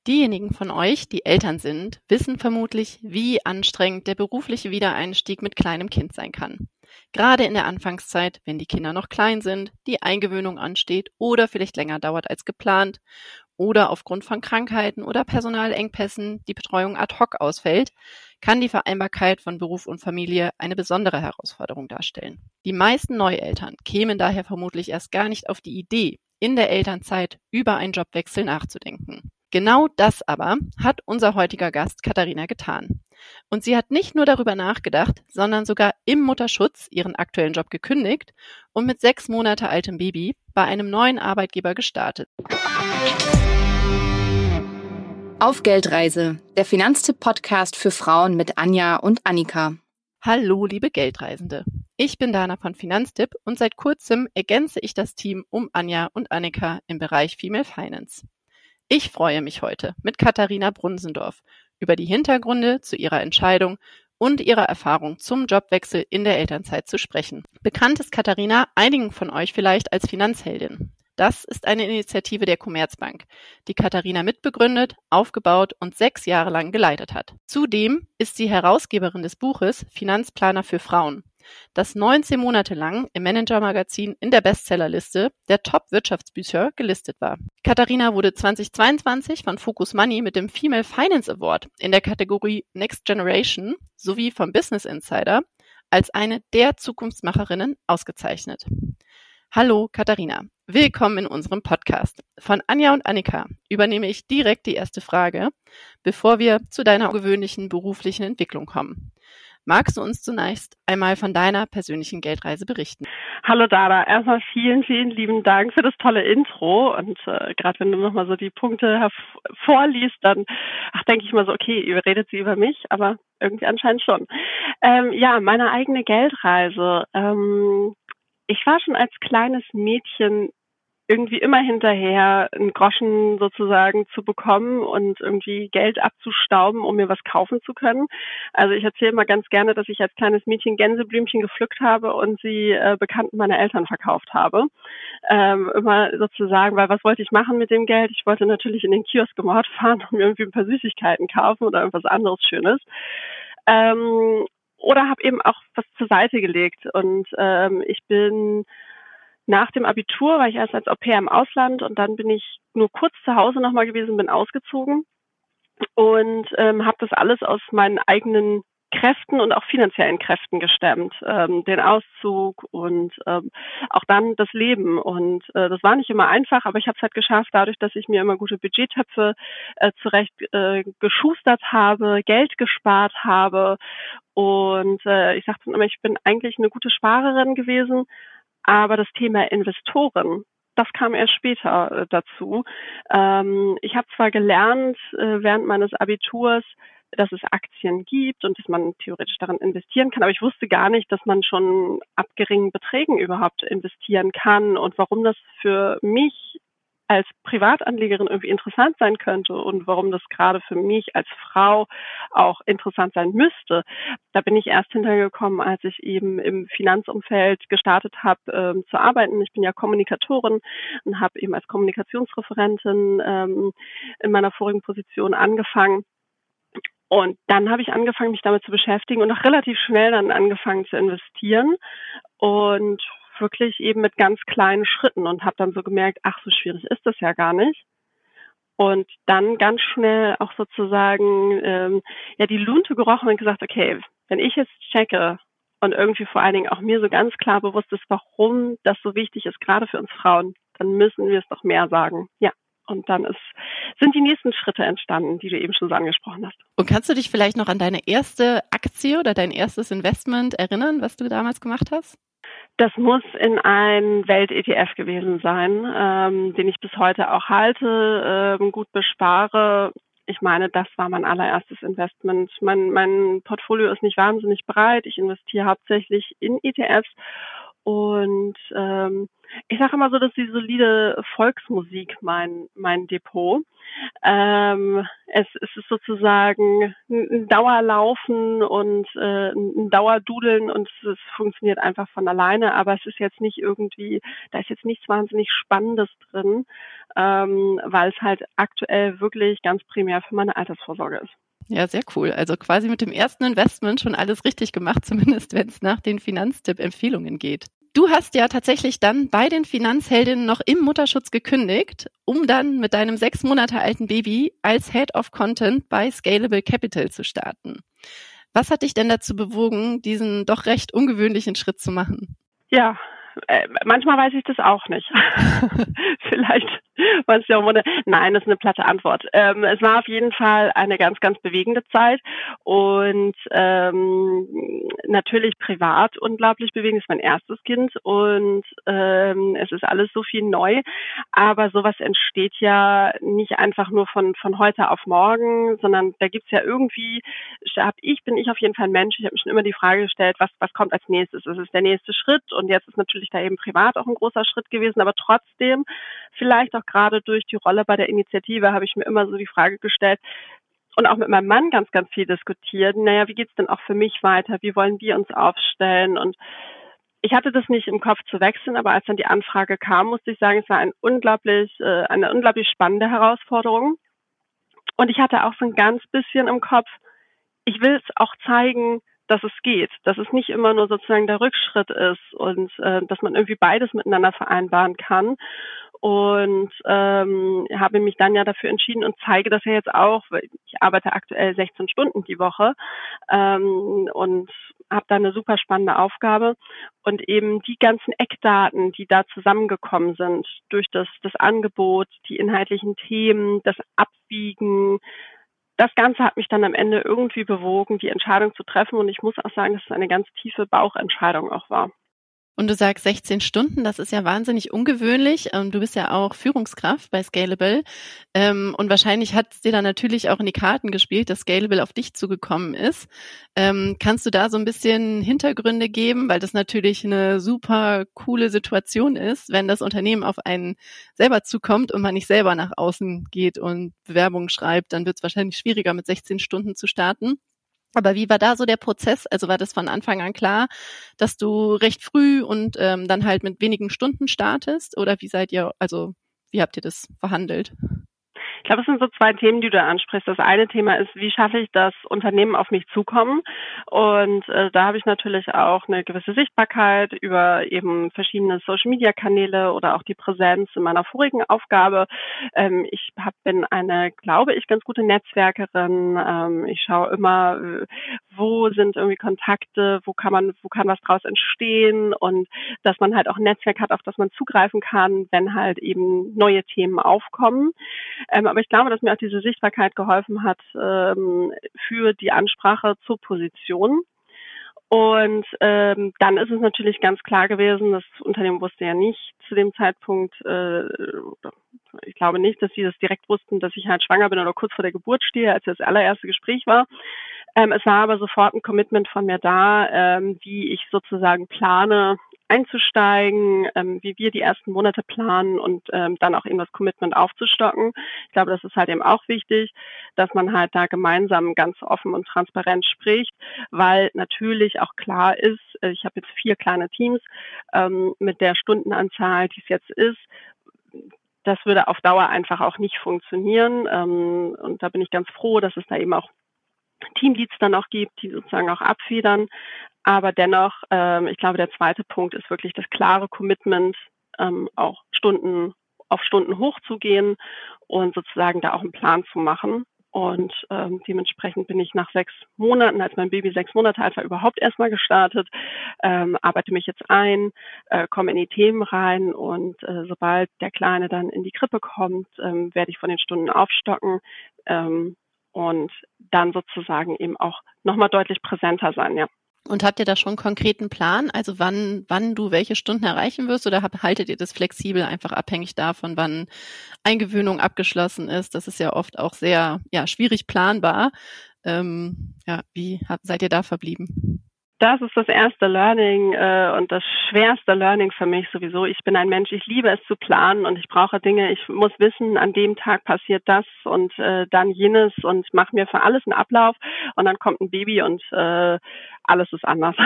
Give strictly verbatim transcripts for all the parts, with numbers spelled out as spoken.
Diejenigen von euch, die Eltern sind, wissen vermutlich, wie anstrengend der berufliche Wiedereinstieg mit kleinem Kind sein kann. Gerade in der Anfangszeit, wenn die Kinder noch klein sind, die Eingewöhnung ansteht oder vielleicht länger dauert als geplant oder aufgrund von Krankheiten oder Personalengpässen die Betreuung ad hoc ausfällt, kann die Vereinbarkeit von Beruf und Familie eine besondere Herausforderung darstellen. Die meisten Neueltern kämen daher vermutlich erst gar nicht auf die Idee, in der Elternzeit über einen Jobwechsel nachzudenken. Genau das aber hat unser heutiger Gast Katharina getan. Und sie hat nicht nur darüber nachgedacht, sondern sogar im Mutterschutz ihren aktuellen Job gekündigt und mit sechs Monate altem Baby bei einem neuen Arbeitgeber gestartet. Auf Geldreise, der Finanztipp-Podcast für Frauen mit Anja und Annika. Hallo, liebe Geldreisende. Ich bin Dana von Finanztipp und seit kurzem ergänze ich das Team um Anja und Annika im Bereich Female Finance. Ich freue mich heute, mit Katharina Brunsendorf über die Hintergründe zu ihrer Entscheidung und ihrer Erfahrung zum Jobwechsel in der Elternzeit zu sprechen. Bekannt ist Katharina einigen von euch vielleicht als Finanzheldin. Das ist eine Initiative der Commerzbank, die Katharina mitbegründet, aufgebaut und sechs Jahre lang geleitet hat. Zudem ist sie Herausgeberin des Buches Finanzplaner für Frauen, das neunzehn Monate lang im Manager-Magazin in der Bestsellerliste der Top-Wirtschaftsbücher gelistet war. Katharina wurde zweitausendzweiundzwanzig von Focus Money mit dem Female Finance Award in der Kategorie Next Generation sowie vom Business Insider als eine der Zukunftsmacherinnen ausgezeichnet. Hallo Katharina, willkommen in unserem Podcast. Von Anja und Annika übernehme ich direkt die erste Frage, bevor wir zu deiner gewöhnlichen beruflichen Entwicklung kommen. Magst du uns zunächst einmal von deiner persönlichen Geldreise berichten? Hallo Dana, erstmal vielen, vielen lieben Dank für das tolle Intro und äh, gerade wenn du nochmal so die Punkte herv- vorliest, dann ach, denke ich mal so, okay, ihr redet sie über mich, aber irgendwie anscheinend schon. Ähm, ja, meine eigene Geldreise. Ähm, ich war schon als kleines Mädchen irgendwie immer hinterher, einen Groschen sozusagen zu bekommen und irgendwie Geld abzustauben, um mir was kaufen zu können. Also ich erzähle mal ganz gerne, dass ich als kleines Mädchen Gänseblümchen gepflückt habe und sie äh, Bekannten meiner Eltern verkauft habe. Ähm, immer sozusagen, weil was wollte ich machen mit dem Geld? Ich wollte natürlich in den Kiosk im Ort fahren und mir irgendwie ein paar Süßigkeiten kaufen oder irgendwas anderes Schönes. Ähm, oder habe eben auch was zur Seite gelegt und ähm, ich bin nach dem Abitur war ich erst als Au-pair im Ausland und dann bin ich nur kurz zu Hause nochmal gewesen, bin ausgezogen und ähm, habe das alles aus meinen eigenen Kräften und auch finanziellen Kräften gestemmt, ähm, den Auszug und ähm, auch dann das Leben. Und äh, das war nicht immer einfach, aber ich habe es halt geschafft, dadurch, dass ich mir immer gute Budgettöpfe äh, zurecht äh, geschustert habe, Geld gespart habe. Und äh, ich sagte immer, ich bin eigentlich eine gute Sparerin gewesen, aber das Thema Investoren, das kam erst später äh, dazu. Ähm, ich habe zwar gelernt äh, während meines Abiturs, dass es Aktien gibt und dass man theoretisch darin investieren kann, aber ich wusste gar nicht, dass man schon ab geringen Beträgen überhaupt investieren kann und warum das für mich als Privatanlegerin irgendwie interessant sein könnte und warum das gerade für mich als Frau auch interessant sein müsste. Da bin ich erst hintergekommen, als ich eben im Finanzumfeld gestartet habe, ähm, zu arbeiten. Ich bin ja Kommunikatorin und habe eben als Kommunikationsreferentin ähm, in meiner vorigen Position angefangen. Und dann habe ich angefangen, mich damit zu beschäftigen und auch relativ schnell dann angefangen zu investieren und wirklich eben mit ganz kleinen Schritten und habe dann so gemerkt, ach, so schwierig ist das ja gar nicht. Und dann ganz schnell auch sozusagen ähm, ja die Lunte gerochen und gesagt, okay, wenn ich jetzt checke und irgendwie vor allen Dingen auch mir so ganz klar bewusst ist, warum das so wichtig ist, gerade für uns Frauen, dann müssen wir es doch mehr sagen. Ja. Und dann ist, sind die nächsten Schritte entstanden, die du eben schon so angesprochen hast. Und kannst du dich vielleicht noch an deine erste Aktie oder dein erstes Investment erinnern, was du damals gemacht hast? Das muss in ein Welt-E T F gewesen sein, ähm, den ich bis heute auch halte, ähm, gut bespare. Ich meine, das war mein allererstes Investment. Mein, mein Portfolio ist nicht wahnsinnig breit. Ich investiere hauptsächlich in E T Fs. Und ähm, ich sage immer so, dass die solide Volksmusik mein mein Depot. Ähm, es, es ist sozusagen ein Dauerlaufen und äh, ein Dauerdudeln und es, es funktioniert einfach von alleine, aber es ist jetzt nicht irgendwie, da ist jetzt nichts wahnsinnig Spannendes drin, ähm, weil es halt aktuell wirklich ganz primär für meine Altersvorsorge ist. Ja, sehr cool. Also quasi mit dem ersten Investment schon alles richtig gemacht, zumindest wenn es nach den Finanztipp-Empfehlungen geht. Du hast ja tatsächlich dann bei den Finanzheldinnen noch im Mutterschutz gekündigt, um dann mit deinem sechs Monate alten Baby als Head of Content bei Scalable Capital zu starten. Was hat dich denn dazu bewogen, diesen doch recht ungewöhnlichen Schritt zu machen? Ja, äh, manchmal weiß ich das auch nicht. Vielleicht war es ja auch wundert. Nein, das ist eine platte Antwort. Ähm, es war auf jeden Fall eine ganz, ganz bewegende Zeit und ähm, natürlich privat unglaublich bewegend. Es ist mein erstes Kind und ähm, es ist alles so viel neu. Aber sowas entsteht ja nicht einfach nur von von heute auf morgen, sondern da gibt's ja irgendwie, hab ich bin ich auf jeden Fall ein Mensch. Ich habe mir schon immer die Frage gestellt, was was kommt als nächstes? Das ist der nächste Schritt und jetzt ist natürlich da eben privat auch ein großer Schritt gewesen, aber trotzdem, vielleicht auch gerade durch die Rolle bei der Initiative, habe ich mir immer so die Frage gestellt und auch mit meinem Mann ganz, ganz viel diskutiert. Naja, wie geht's denn auch für mich weiter? Wie wollen wir uns aufstellen? Und ich hatte das nicht im Kopf zu wechseln, aber als dann die Anfrage kam, musste ich sagen, es war ein unglaublich, äh, eine unglaublich spannende Herausforderung. Und ich hatte auch so ein ganz bisschen im Kopf, ich will es auch zeigen, dass es geht, dass es nicht immer nur sozusagen der Rückschritt ist und äh, dass man irgendwie beides miteinander vereinbaren kann. Und ähm, habe mich dann ja dafür entschieden und zeige das ja jetzt auch, weil ich arbeite aktuell sechzehn Stunden die Woche ähm, und habe da eine super spannende Aufgabe. Und eben die ganzen Eckdaten, die da zusammengekommen sind, durch das, das Angebot, die inhaltlichen Themen, das Abwiegen, das Ganze hat mich dann am Ende irgendwie bewogen, die Entscheidung zu treffen. Und ich muss auch sagen, dass es eine ganz tiefe Bauchentscheidung auch war. Und du sagst sechzehn Stunden, das ist ja wahnsinnig ungewöhnlich. Du bist ja auch Führungskraft bei Scalable. Und wahrscheinlich hat es dir dann natürlich auch in die Karten gespielt, dass Scalable auf dich zugekommen ist. Kannst du da so ein bisschen Hintergründe geben? Weil das natürlich eine super coole Situation ist, wenn das Unternehmen auf einen selber zukommt und man nicht selber nach außen geht und Bewerbungen schreibt, dann wird es wahrscheinlich schwieriger, mit sechzehn Stunden zu starten. Aber wie war da so der Prozess? Also war das von Anfang an klar, dass du recht früh und ähm, dann halt mit wenigen Stunden startest? Oder wie seid ihr, also wie habt ihr das verhandelt? Ich glaube, es sind so zwei Themen, die du ansprichst. Das eine Thema ist, wie schaffe ich, dass Unternehmen auf mich zukommen? Und äh, da habe ich natürlich auch eine gewisse Sichtbarkeit über eben verschiedene Social-Media-Kanäle oder auch die Präsenz in meiner vorigen Aufgabe. Ähm, ich hab, bin eine, glaube ich, ganz gute Netzwerkerin. Ähm, ich schaue immer, wo sind irgendwie Kontakte, wo kann man, wo kann was draus entstehen und dass man halt auch ein Netzwerk hat, auf das man zugreifen kann, wenn halt eben neue Themen aufkommen. Ähm, aber ich glaube, dass mir auch diese Sichtbarkeit geholfen hat ähm, für die Ansprache zur Position. Und ähm, dann ist es natürlich ganz klar gewesen, das Unternehmen wusste ja nicht zu dem Zeitpunkt, äh, ich glaube nicht, dass sie das direkt wussten, dass ich halt schwanger bin oder kurz vor der Geburt stehe, als das allererste Gespräch war. Ähm, es war aber sofort ein Commitment von mir da, ähm, wie ich sozusagen plane, einzusteigen, ähm, wie wir die ersten Monate planen und ähm, dann auch eben das Commitment aufzustocken. Ich glaube, das ist halt eben auch wichtig, dass man halt da gemeinsam ganz offen und transparent spricht, weil natürlich auch klar ist, äh, ich habe jetzt vier kleine Teams ähm, mit der Stundenanzahl, die es jetzt ist, das würde auf Dauer einfach auch nicht funktionieren. Ähm, und da bin ich ganz froh, dass es da eben auch Teamleads dann auch gibt, die sozusagen auch abfedern. Aber dennoch, ähm, ich glaube, der zweite Punkt ist wirklich das klare Commitment, ähm, auch Stunden auf Stunden hochzugehen und sozusagen da auch einen Plan zu machen. Und ähm, dementsprechend bin ich nach sechs Monaten, als mein Baby sechs Monate alt war, überhaupt erstmal gestartet, ähm, arbeite mich jetzt ein, äh, komme in die Themen rein und äh, sobald der Kleine dann in die Krippe kommt, ähm, werde ich von den Stunden aufstocken ähm, und dann sozusagen eben auch nochmal deutlich präsenter sein, ja. Und habt ihr da schon einen konkreten Plan, also wann wann du welche Stunden erreichen wirst, oder hab, haltet ihr das flexibel, einfach abhängig davon, wann Eingewöhnung abgeschlossen ist? Das ist ja oft auch sehr ja schwierig planbar. Ähm, ja, wie habt, seid ihr da verblieben? Das ist das erste Learning äh, und das schwerste Learning für mich sowieso. Ich bin ein Mensch, ich liebe es zu planen und ich brauche Dinge, ich muss wissen, an dem Tag passiert das und äh, dann jenes und mache mir für alles einen Ablauf und dann kommt ein Baby und äh, alles ist anders.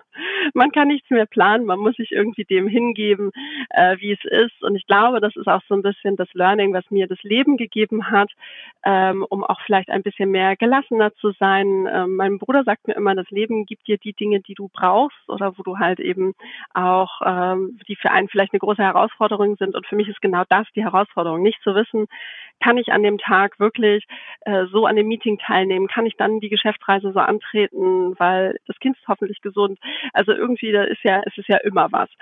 Man kann nichts mehr planen, man muss sich irgendwie dem hingeben, äh, wie es ist. Und ich glaube, das ist auch so ein bisschen das Learning, was mir das Leben gegeben hat, ähm, um auch vielleicht ein bisschen mehr gelassener zu sein. Ähm, mein Bruder sagt mir immer, das Leben gibt dir die Dinge, die du brauchst oder wo du halt eben auch, ähm, die für einen vielleicht eine große Herausforderung sind. Und für mich ist genau das die Herausforderung, nicht zu wissen, kann ich an dem Tag wirklich äh, so an dem Meeting teilnehmen? Kann ich dann die Geschäftsreise so antreten, weil das Kind ist hoffentlich gesund? Also irgendwie, da ist ja, es ist ja immer was.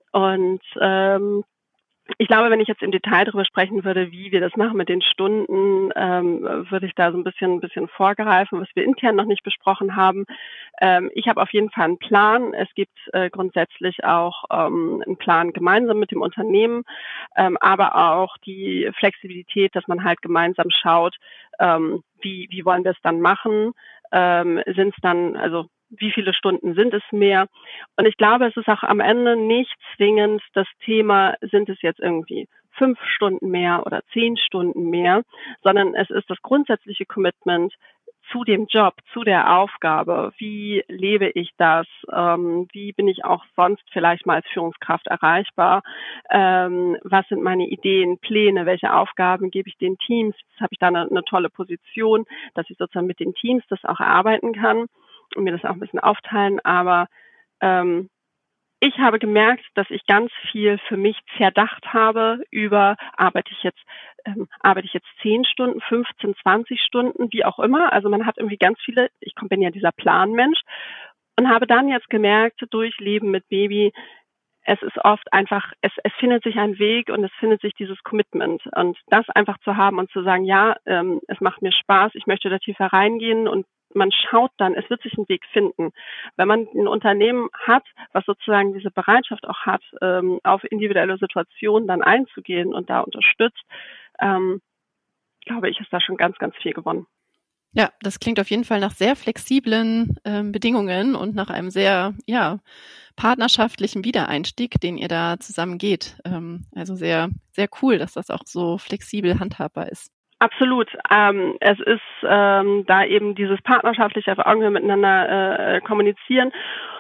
Und ähm, ich glaube, wenn ich jetzt im Detail darüber sprechen würde, wie wir das machen mit den Stunden, ähm, würde ich da so ein bisschen, ein bisschen vorgreifen, was wir intern noch nicht besprochen haben. Ähm, ich habe auf jeden Fall einen Plan. Es gibt äh, grundsätzlich auch ähm, einen Plan gemeinsam mit dem Unternehmen, ähm, aber auch die Flexibilität, dass man halt gemeinsam schaut, ähm, wie, wie wollen wir es dann machen? Ähm, sind es dann, also wie viele Stunden sind es mehr? Und ich glaube, es ist auch am Ende nicht zwingend das Thema, sind es jetzt irgendwie fünf Stunden mehr oder zehn Stunden mehr, sondern es ist das grundsätzliche Commitment zu dem Job, zu der Aufgabe. Wie lebe ich das? Ähm, wie bin ich auch sonst vielleicht mal als Führungskraft erreichbar? Ähm, was sind meine Ideen, Pläne? Welche Aufgaben gebe ich den Teams? Jetzt habe ich da eine, eine tolle Position, dass ich sozusagen mit den Teams das auch erarbeiten kann und mir das auch ein bisschen aufteilen. Aber ähm, ich habe gemerkt, dass ich ganz viel für mich zerdacht habe über, arbeite ich jetzt, ähm, arbeite ich jetzt zehn Stunden, fünfzehn, zwanzig Stunden, wie auch immer. Also man hat irgendwie ganz viele, ich bin ja dieser Planmensch und habe dann jetzt gemerkt, durch Leben mit Baby, es ist oft einfach, es, es findet sich ein Weg und es findet sich dieses Commitment. Und das einfach zu haben und zu sagen, ja, ähm, es macht mir Spaß, ich möchte da tiefer reingehen und man schaut dann, es wird sich ein Weg finden. Wenn man ein Unternehmen hat, was sozusagen diese Bereitschaft auch hat, ähm, auf individuelle Situationen dann einzugehen und da unterstützt, ähm, glaube ich, ist da schon ganz, ganz viel gewonnen. Ja, das klingt auf jeden Fall nach sehr flexiblen ähm, Bedingungen und nach einem sehr, ja, partnerschaftlichen Wiedereinstieg, den ihr da zusammen geht. Ähm, also sehr, sehr cool, dass das auch so flexibel handhabbar ist. Absolut. Ähm, es ist ähm, da eben dieses partnerschaftliche auf Augenhöhe miteinander äh, kommunizieren.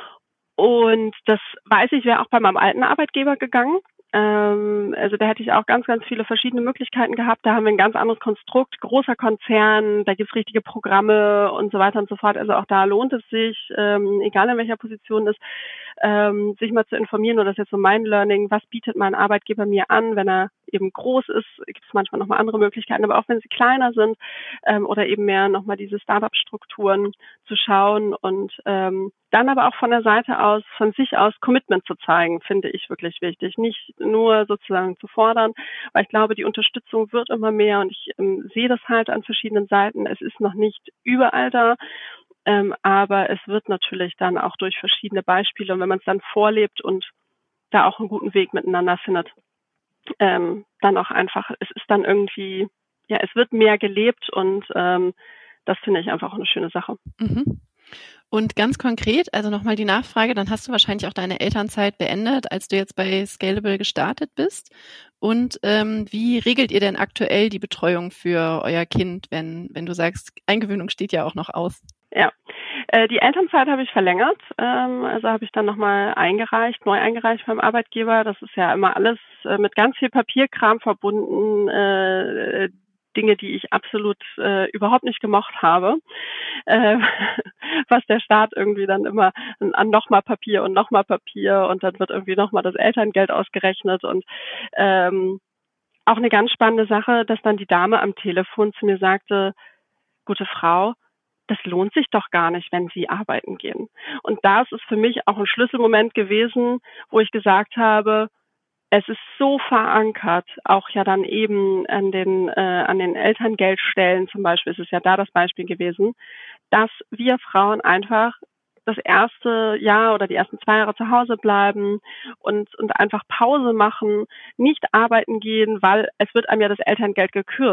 Und das weiß ich, wäre auch bei meinem alten Arbeitgeber gegangen. Ähm, also da hätte ich auch ganz, ganz viele verschiedene Möglichkeiten gehabt. Da haben wir ein ganz anderes Konstrukt, großer Konzern, da gibt's richtige Programme und so weiter und so fort. Also auch da lohnt es sich, ähm, egal in welcher Position ist, ähm, sich mal zu informieren. Oder das ist jetzt so mein Learning, was bietet mein Arbeitgeber mir an, wenn er eben groß ist, gibt es manchmal nochmal andere Möglichkeiten, aber auch wenn sie kleiner sind ähm, oder eben mehr nochmal diese Startup-Strukturen zu schauen und ähm, dann aber auch von der Seite aus, von sich aus Commitment zu zeigen, finde ich wirklich wichtig. Nicht nur sozusagen zu fordern, weil ich glaube, die Unterstützung wird immer mehr und ich ähm, sehe das halt an verschiedenen Seiten. Es ist noch nicht überall da, ähm, aber es wird natürlich dann auch durch verschiedene Beispiele und wenn man es dann vorlebt und da auch einen guten Weg miteinander findet, ähm, dann auch einfach, es ist dann irgendwie, ja, es wird mehr gelebt und ähm, das finde ich einfach auch eine schöne Sache. Mhm. Und ganz konkret, also nochmal die Nachfrage, dann hast du wahrscheinlich auch deine Elternzeit beendet, als du jetzt bei Scalable gestartet bist. Und ähm, wie regelt ihr denn aktuell die Betreuung für euer Kind, wenn, wenn du sagst, Eingewöhnung steht ja auch noch aus? Ja, äh, die Elternzeit habe ich verlängert, ähm, also habe ich dann nochmal eingereicht, neu eingereicht beim Arbeitgeber. Das ist ja immer alles äh, mit ganz viel Papierkram verbunden, äh, Dinge, die ich absolut äh, überhaupt nicht gemocht habe, äh, was der Staat irgendwie dann immer an nochmal Papier und nochmal Papier und dann wird irgendwie nochmal das Elterngeld ausgerechnet und ähm, auch eine ganz spannende Sache, dass dann die Dame am Telefon zu mir sagte, gute Frau, das lohnt sich doch gar nicht, wenn Sie arbeiten gehen. Und das ist für mich auch ein Schlüsselmoment gewesen, wo ich gesagt habe, es ist so verankert, auch ja dann eben an den äh, an den Elterngeldstellen zum Beispiel, ist es ja da das Beispiel gewesen, dass wir Frauen einfach das erste Jahr oder die ersten zwei Jahre zu Hause bleiben und und einfach Pause machen, nicht arbeiten gehen, weil es wird einem ja das Elterngeld gekürzt.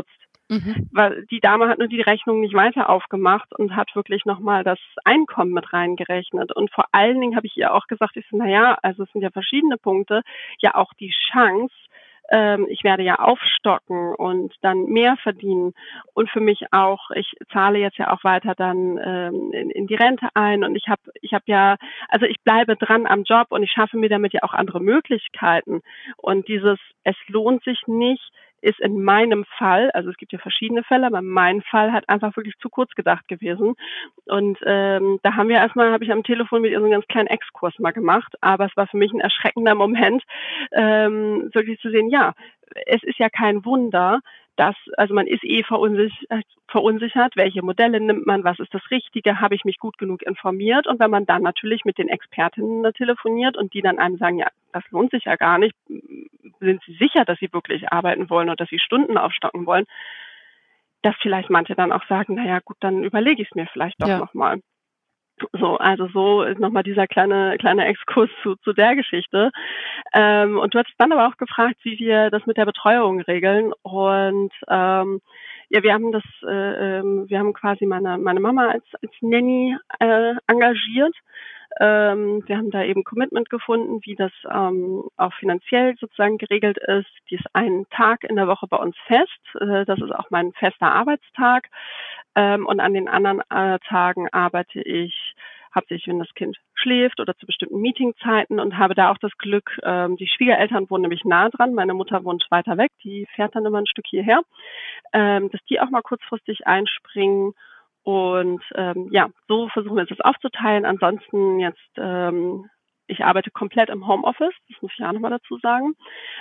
Mhm. Weil die Dame hat nur die Rechnung nicht weiter aufgemacht und hat wirklich nochmal das Einkommen mit reingerechnet. Und vor allen Dingen habe ich ihr auch gesagt, ich so, naja, also es sind ja verschiedene Punkte, ja auch die Chance, ähm, ich werde ja aufstocken und dann mehr verdienen. Und für mich auch, ich zahle jetzt ja auch weiter dann ähm, in, in die Rente ein und ich habe ich habe ja, also ich bleibe dran am Job und ich schaffe mir damit ja auch andere Möglichkeiten. Und dieses, es lohnt sich nicht, ist in meinem Fall, also es gibt ja verschiedene Fälle, aber mein Fall hat einfach wirklich zu kurz gedacht gewesen. Und ähm, da haben wir erstmal, habe ich am Telefon mit ihr so einen ganz kleinen Exkurs mal gemacht, aber es war für mich ein erschreckender Moment, ähm, wirklich zu sehen, ja, es ist ja kein Wunder, dass, also man ist eh verunsichert, verunsichert, welche Modelle nimmt man, was ist das Richtige, habe ich mich gut genug informiert? Und wenn man dann natürlich mit den Expertinnen da telefoniert und die dann einem sagen, ja, das lohnt sich ja gar nicht, sind Sie sicher, dass Sie wirklich arbeiten wollen oder dass Sie Stunden aufstocken wollen, dass vielleicht manche dann auch sagen, naja gut, dann überlege ich es mir vielleicht doch Ja. nochmal. So, also so ist nochmal dieser kleine kleine Exkurs zu, zu der Geschichte. Ähm, und du hattest dann aber auch gefragt, wie wir das mit der Betreuung regeln. Und ähm, ja, wir haben das, äh, ähm, wir haben quasi meine meine Mama als als Nanny äh, engagiert. Ähm, wir haben da eben Commitment gefunden, wie das ähm, auch finanziell sozusagen geregelt ist. Die ist einen Tag in der Woche bei uns fest. Äh, das ist auch mein fester Arbeitstag. Ähm, und an den anderen äh, Tagen arbeite ich hauptsächlich, wenn das Kind schläft oder zu bestimmten Meetingzeiten und habe da auch das Glück, ähm, die Schwiegereltern wohnen nämlich nah dran. Meine Mutter wohnt weiter weg, die fährt dann immer ein Stück hierher, ähm, dass die auch mal kurzfristig einspringen. Und ähm, ja, so versuchen wir das aufzuteilen. Ansonsten jetzt, ähm, ich arbeite komplett im Homeoffice, das muss ich auch nochmal dazu sagen.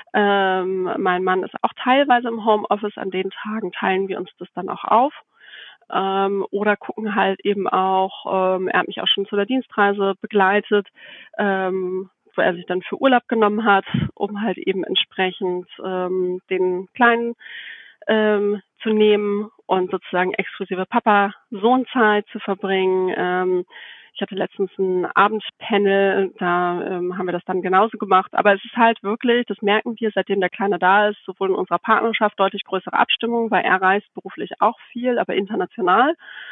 Ähm, mein Mann ist auch teilweise im Homeoffice. An den Tagen teilen wir uns das dann auch auf. Ähm, oder gucken halt eben auch, ähm, er hat mich auch schon zu der Dienstreise begleitet, ähm, wo er sich dann für Urlaub genommen hat, um halt eben entsprechend ähm, den Kleinen ähm, zu nehmen und sozusagen exklusive Papa-Sohn-Zeit zu verbringen. Ähm, ich hatte letztens ein Abendpanel, da ähm, haben wir das dann genauso gemacht. Aber es ist halt wirklich, das merken wir, seitdem der Kleine da ist, sowohl in unserer Partnerschaft deutlich größere Abstimmung, weil er reist beruflich auch viel, aber international.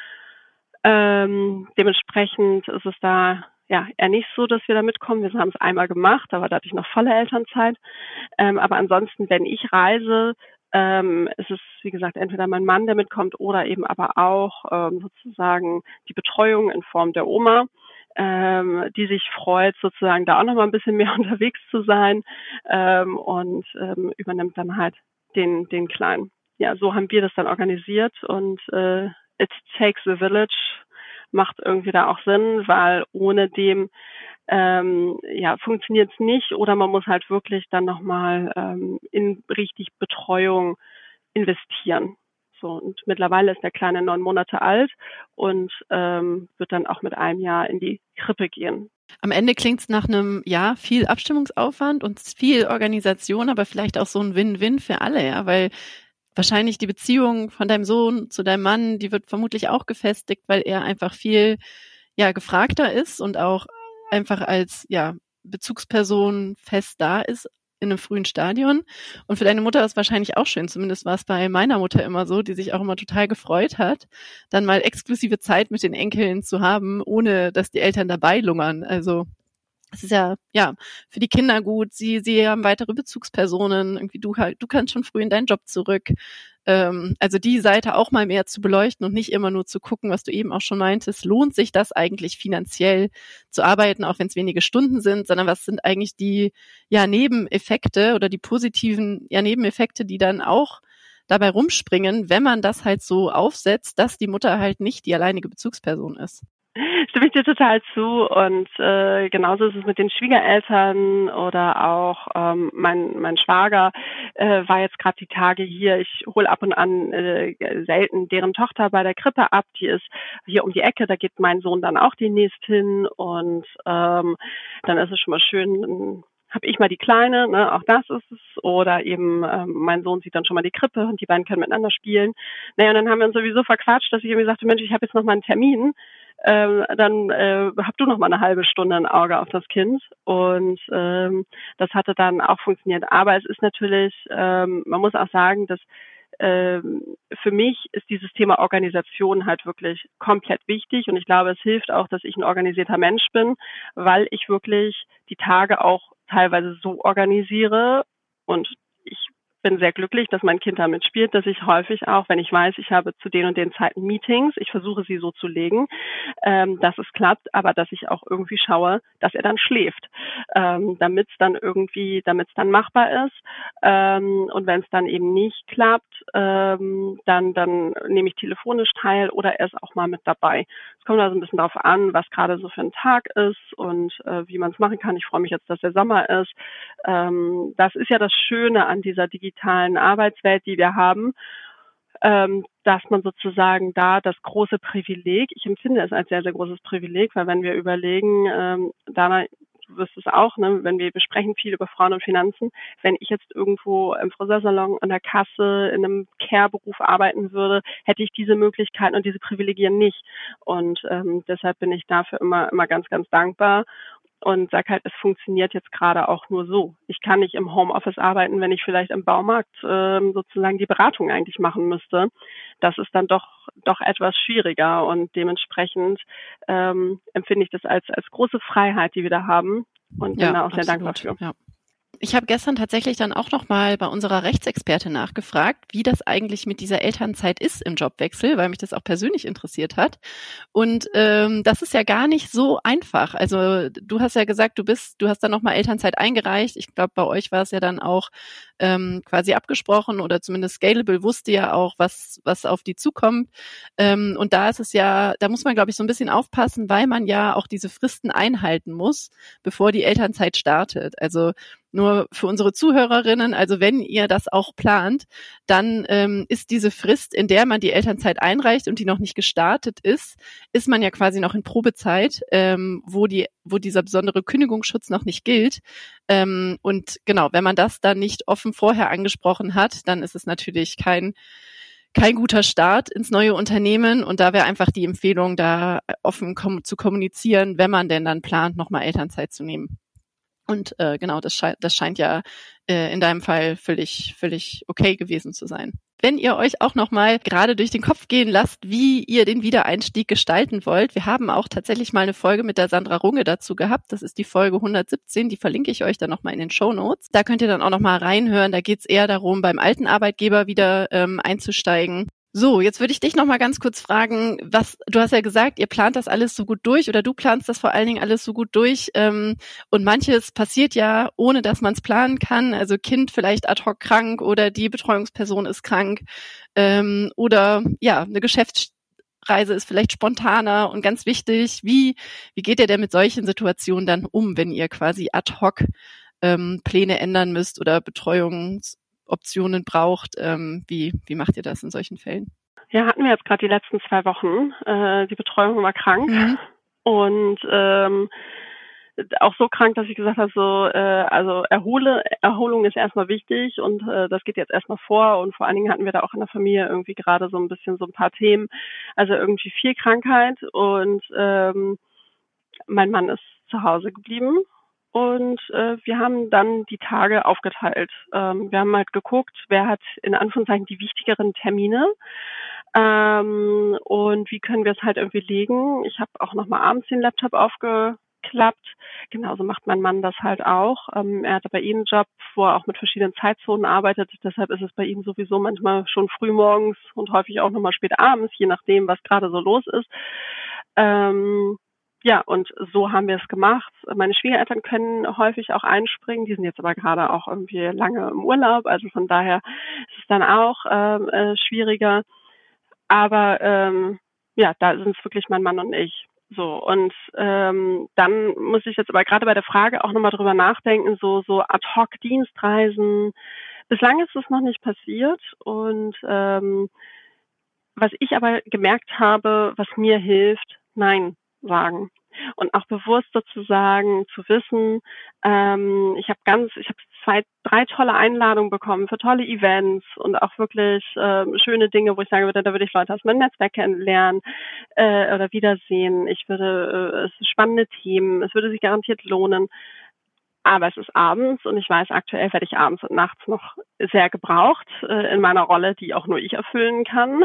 Ähm, dementsprechend ist es da ja eher nicht so, dass wir da mitkommen. Wir haben es einmal gemacht, aber da hatte ich noch volle Elternzeit. Ähm, aber ansonsten, wenn ich reise, ähm, es ist, wie gesagt, entweder mein Mann, der mitkommt, oder eben aber auch ähm, sozusagen die Betreuung in Form der Oma, ähm, die sich freut, sozusagen da auch noch mal ein bisschen mehr unterwegs zu sein ähm, und ähm, übernimmt dann halt den, den Kleinen. Ja, so haben wir das dann organisiert und äh, it takes a village macht irgendwie da auch Sinn, weil ohne dem ähm, ja, funktioniert es nicht oder man muss halt wirklich dann nochmal ähm, in richtig Betreuung investieren. So, und mittlerweile ist der Kleine neun Monate alt und ähm, wird dann auch mit einem Jahr in die Krippe gehen. Am Ende klingt es nach einem, ja, viel Abstimmungsaufwand und viel Organisation, aber vielleicht auch so ein Win-Win für alle, ja, weil wahrscheinlich die Beziehung von deinem Sohn zu deinem Mann, die wird vermutlich auch gefestigt, weil er einfach viel, ja, gefragter ist und auch einfach als, ja, Bezugsperson fest da ist in einem frühen Stadion. Und für deine Mutter ist es wahrscheinlich auch schön, zumindest war es bei meiner Mutter immer so, die sich auch immer total gefreut hat, dann mal exklusive Zeit mit den Enkeln zu haben, ohne dass die Eltern dabei lungern. Also es ist ja, ja, für die Kinder gut. Sie, sie haben weitere Bezugspersonen. Irgendwie du halt, du kannst schon früh in deinen Job zurück. Ähm, also die Seite auch mal mehr zu beleuchten und nicht immer nur zu gucken, was du eben auch schon meintest. Lohnt sich das eigentlich finanziell zu arbeiten, auch wenn es wenige Stunden sind, sondern was sind eigentlich die, ja, Nebeneffekte oder die positiven, ja, Nebeneffekte, die dann auch dabei rumspringen, wenn man das halt so aufsetzt, dass die Mutter halt nicht die alleinige Bezugsperson ist. Stimme ich dir total zu und äh, genauso ist es mit den Schwiegereltern oder auch ähm, mein mein Schwager äh, war jetzt gerade die Tage hier. Ich hole ab und an äh, selten deren Tochter bei der Krippe ab. Die ist hier um die Ecke, da geht mein Sohn dann auch demnächst hin und ähm, dann ist es schon mal schön, habe ich mal die Kleine, ne, auch das ist es, oder eben ähm, mein Sohn sieht dann schon mal die Krippe und die beiden können miteinander spielen. Naja, und dann haben wir uns sowieso verquatscht, dass ich irgendwie sagte, Mensch, ich habe jetzt noch mal einen Termin. Ähm, dann äh, hab du noch mal eine halbe Stunde ein Auge auf das Kind und ähm, das hatte dann auch funktioniert. Aber es ist natürlich, ähm, man muss auch sagen, dass ähm, für mich ist dieses Thema Organisation halt wirklich komplett wichtig und ich glaube, es hilft auch, dass ich ein organisierter Mensch bin, weil ich wirklich die Tage auch teilweise so organisiere und ich bin sehr glücklich, dass mein Kind da mitspielt, dass ich häufig auch, wenn ich weiß, ich habe zu den und den Zeiten Meetings, ich versuche sie so zu legen, ähm, dass es klappt, aber dass ich auch irgendwie schaue, dass er dann schläft, ähm, damit es dann irgendwie, damit es dann machbar ist. Ähm, und wenn es dann eben nicht klappt, ähm, dann, dann nehme ich telefonisch teil oder er ist auch mal mit dabei. Es kommt also ein bisschen darauf an, was gerade so für ein Tag ist und äh, wie man es machen kann. Ich freue mich jetzt, dass der Sommer ist. Ähm, das ist ja das Schöne an dieser digitalen Arbeitswelt, die wir haben, ähm, dass man sozusagen da das große Privileg, ich empfinde es als sehr, sehr großes Privileg, weil wenn wir überlegen, ähm, Dana, du wirst es auch, ne, wenn wir besprechen viel über Frauen und Finanzen, wenn ich jetzt irgendwo im Friseursalon, an der Kasse, in einem Care-Beruf arbeiten würde, hätte ich diese Möglichkeiten und diese Privilegien nicht. Und ähm, deshalb bin ich dafür immer, immer ganz, ganz dankbar. Und sag halt, es funktioniert jetzt gerade auch nur so. Ich kann nicht im Homeoffice arbeiten, wenn ich vielleicht im Baumarkt ähm, sozusagen die Beratung eigentlich machen müsste. Das ist dann doch doch etwas schwieriger und dementsprechend ähm, empfinde ich das als als große Freiheit, die wir da haben und bin Ja, da auch sehr absolut. dankbar für. Ja. Ich habe gestern tatsächlich dann auch noch mal bei unserer Rechtsexpertin nachgefragt, wie das eigentlich mit dieser Elternzeit ist im Jobwechsel, weil mich das auch persönlich interessiert hat. Und ähm, das ist ja gar nicht so einfach. Also du hast ja gesagt, du bist, du hast dann noch mal Elternzeit eingereicht. Ich glaube, bei euch war es ja dann auch ähm, quasi abgesprochen oder zumindest Scalable wusste ja auch, was was auf die zukommt. Ähm, und da ist es ja, da muss man, glaube ich, so ein bisschen aufpassen, weil man ja auch diese Fristen einhalten muss, bevor die Elternzeit startet. Also nur für unsere Zuhörerinnen, also wenn ihr das auch plant, dann ähm, ist diese Frist, in der man die Elternzeit einreicht und die noch nicht gestartet ist, ist man ja quasi noch in Probezeit, ähm, wo die, wo dieser besondere Kündigungsschutz noch nicht gilt. Ähm, und genau, wenn man das dann nicht offen vorher angesprochen hat, dann ist es natürlich kein kein guter Start ins neue Unternehmen. Und da wäre einfach die Empfehlung, da offen kom- zu kommunizieren, wenn man denn dann plant, nochmal Elternzeit zu nehmen. Und äh, genau, das, sche- das scheint ja äh, in deinem Fall völlig, völlig okay gewesen zu sein. Wenn ihr euch auch nochmal gerade durch den Kopf gehen lasst, wie ihr den Wiedereinstieg gestalten wollt, wir haben auch tatsächlich mal eine Folge mit der Sandra Runge dazu gehabt. Das ist die Folge hundertsiebzehn, die verlinke ich euch dann nochmal in den Shownotes. Da könnt ihr dann auch nochmal reinhören. Da geht es eher darum, beim alten Arbeitgeber wieder ähm, einzusteigen. So, jetzt würde ich dich noch mal ganz kurz fragen, was, du hast ja gesagt, ihr plant das alles so gut durch oder du planst das vor allen Dingen alles so gut durch ähm, und manches passiert ja, ohne dass man es planen kann, also Kind vielleicht ad hoc krank oder die Betreuungsperson ist krank ähm, oder ja, eine Geschäftsreise ist vielleicht spontaner und ganz wichtig, wie, wie geht ihr denn mit solchen Situationen dann um, wenn ihr quasi ad hoc ähm, Pläne ändern müsst oder Betreuungs Optionen braucht. Ähm, wie, wie macht ihr das in solchen Fällen? Ja, hatten wir jetzt gerade die letzten zwei Wochen. Äh, die Betreuung war krank mhm. und ähm, auch so krank, dass ich gesagt habe, so äh, also Erhole, Erholung ist erstmal wichtig und äh, das geht jetzt erstmal vor und vor allen Dingen hatten wir da auch in der Familie irgendwie gerade so ein bisschen so ein paar Themen, also irgendwie viel Krankheit und ähm, mein Mann ist zu Hause geblieben. Und äh, wir haben dann die Tage aufgeteilt. Ähm, wir haben halt geguckt, wer hat in Anführungszeichen die wichtigeren Termine ähm, und wie können wir es halt irgendwie legen. Ich habe auch nochmal abends den Laptop aufgeklappt. Genauso macht mein Mann das halt auch. Ähm, er hat bei ihm einen Job, wo er auch mit verschiedenen Zeitzonen arbeitet. Deshalb ist es bei ihm sowieso manchmal schon früh morgens und häufig auch nochmal spät abends, je nachdem, was gerade so los ist. Ähm, Ja, und so haben wir es gemacht. Meine Schwiegereltern können häufig auch einspringen. Die sind jetzt aber gerade auch irgendwie lange im Urlaub. Also von daher ist es dann auch ähm, äh, schwieriger. Aber ähm, ja, da sind es wirklich mein Mann und ich. So, und ähm, dann muss ich jetzt aber gerade bei der Frage auch nochmal drüber nachdenken, so, so Ad-hoc-Dienstreisen. Bislang ist es noch nicht passiert. Und ähm, was ich aber gemerkt habe, was mir hilft, nein sagen. Und auch bewusst sozusagen zu wissen, ähm, ich habe ganz, ich habe zwei, drei tolle Einladungen bekommen für tolle Events und auch wirklich ähm, schöne Dinge, wo ich sagen würde, da würde ich Leute aus meinem Netzwerk kennenlernen äh, oder wiedersehen. Ich würde, äh, es sind spannende Themen, es würde sich garantiert lohnen. aber es ist abends und ich weiß, aktuell werde ich abends und nachts noch sehr gebraucht äh, in meiner Rolle, die auch nur ich erfüllen kann.